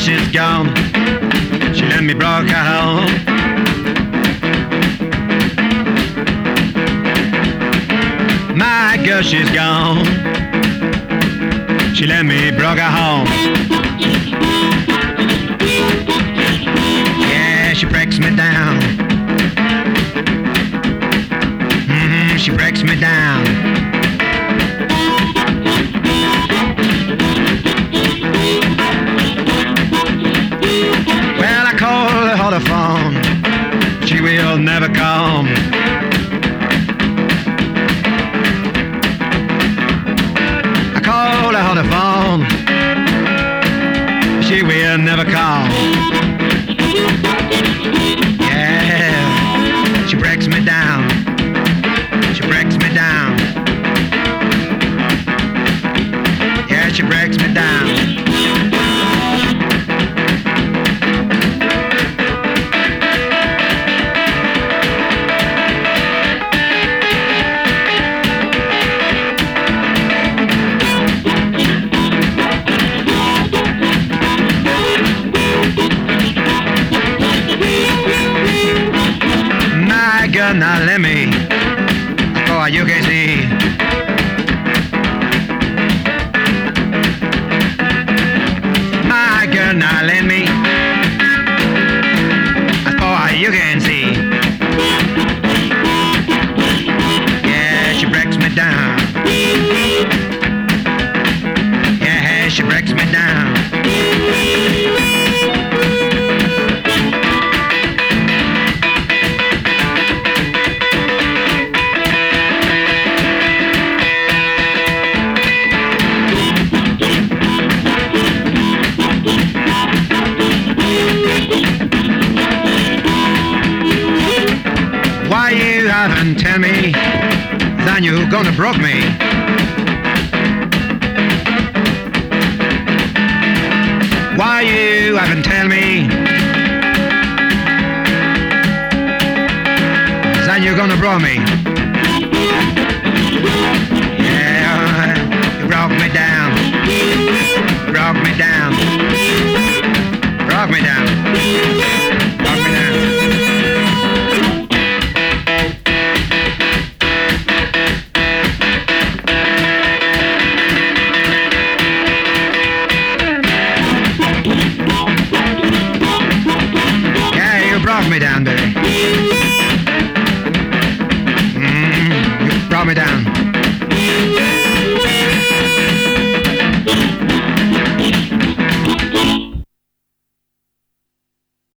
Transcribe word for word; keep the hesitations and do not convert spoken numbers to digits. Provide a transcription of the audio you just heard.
she's gone. She let me broke her home. My girl, she's gone. She let me broke her home. Yeah, she breaks me down. Mm-hmm, she breaks me down. Well, I call her on the phone. She will never come. I call her on the phone. She will never come. Yeah, she breaks me down. She breaks me down. Yeah, she breaks me down. Now let me go, you can see. My girl, now let me go, you can see. Yeah, she breaks me down. Yeah, she breaks me down. Why you haven't tell me then you gonna broke me? Why you haven't tell me then you gonna broke me? Yeah, you broke me down. Broke me down. Broke me down.